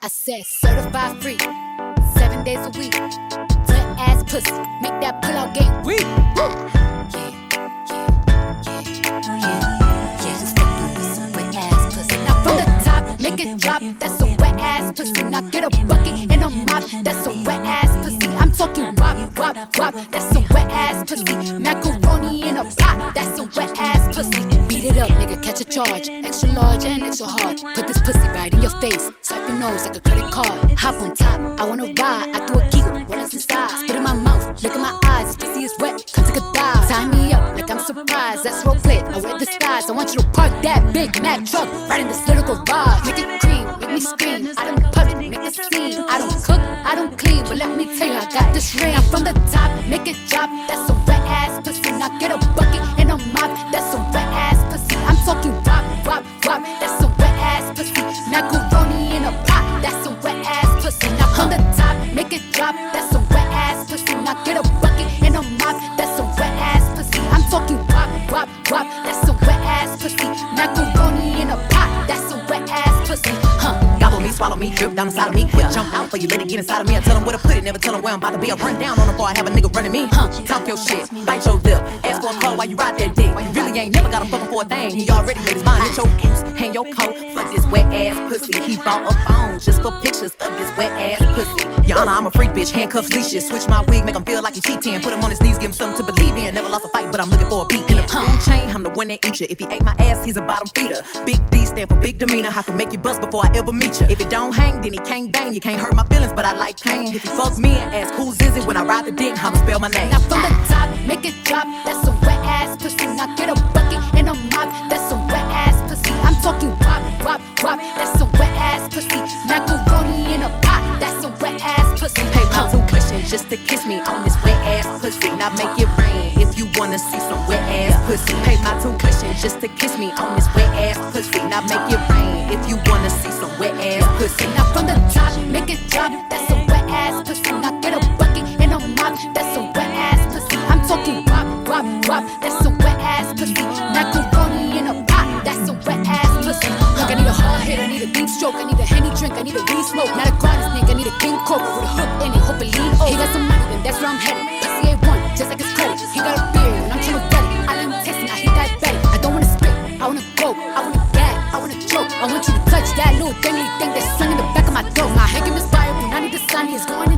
I said certified free, 7 days a week. Wet ass pussy, make that pull out game weak. Just fuck you with some wet ass pussy. Now from the top, make it drop. That's a wet ass pussy. Now get a bucket and a mop. That's a wet ass pussy. I'm talking wop, wop, wop. That's a wet ass pussy. Macaroni in a pot. That's a wet ass pussy. Beat it up, nigga, catch a charge. Extra large and extra hard. Put this pussy right in your face. Swipe your nose like a credit card. Hop on top, I wanna ride. I do a giggle, what else inside? Spit in my mouth, look in my eyes. Pussy is wet, come take a dive. Tie me up like I'm surprised. That's roleplay, I wear the styles. I want you to park that Big Mac truck right in this little garage. Make it cream, make me scream. I don't public, make a scene. I don't cook, I don't clean, but let me tell you, I got this ring. Now from the top, make it drop. That's a wet ass pussy. Now get a bucket and a mop. That's a wet ass pussy. I'm talking wop, wop, wop. That's a wet ass pussy. Macaroni in a pot. That's a wet ass pussy. Now from the top, make it drop. That's a wet ass pussy. Now get a bucket and a mop. That's a wet ass pussy. I'm talking wop, wop, wop. That's a wet ass pussy. Macaroni in a pot. That's a wet ass pussy. Gobble me, swallow me, drip down inside of me. Quick jump out for you, let it get inside of me. I tell them where to put it, never tell them where I'm about to be. I run down on them before I have a nigga running me. Talk your shit, bite your lip. Ask for a call while you ride that dick. You really ain't never got him fucking for a thing. He already made his mind. Hit your goose, hang your coat for this wet ass pussy. He bought a phone just for pictures of this wet ass pussy. Your Honor, I'm a freak bitch, handcuffs, leashes. Switch my wig, make him feel like he cheating. Put him on his knees, give him something to believe in. Never lost a fight, but I'm looking for a beat. In the food chain, I'm the one that eat you. If he ate my ass, he's a bottom feeder. Big D stand for big demeanor. I can make you bust before I ever meet you. If it don't hang, then he can't bang. You can't hurt my feelings, but I like pain. If he fucks me and ask who's is it when I ride the dick, I'ma spell my name. Now from the top, make it drop. That's a wet ass pussy. Now get a bucket and a mop. That's a wet ass pussy. I'm talking wop, wop, wop. That's a wet ass pussy. Macaroni in a pot. That's a wet ass pussy. Pay my tuition just to kiss me on this wet ass pussy. Now make it rain if you wanna see some wet ass pussy. Pay my tuition just to kiss me on this wet ass pussy. Now make it rain if you wanna see some wet ass pussy. Now from the top, make it drop. That's a wet ass pussy. Now get a bucket and a mop. That's a wet ass pussy. I'm talking wop, wop, wop. That's a wet ass pussy. Macaroni in a pot. That's a wet ass pussy. Look, I need a hard hit, I need a deep stroke, I need a Henny drink, I need a weed smoke. Not a grinding snake, I need a king cobra with a hook in it. Hope it lean over. He got some money, then that's where I'm headed. Pussy A1, just like his credit. He got a beard, and I'm trying to get it. I let him test it, now he diabetic. I don't wanna spit, I wanna go, I wanna gag, I wanna choke. I want you to touch that little dangly thing that's slung in the back of my throat. My hand can inspire, but I need the sun, he is going in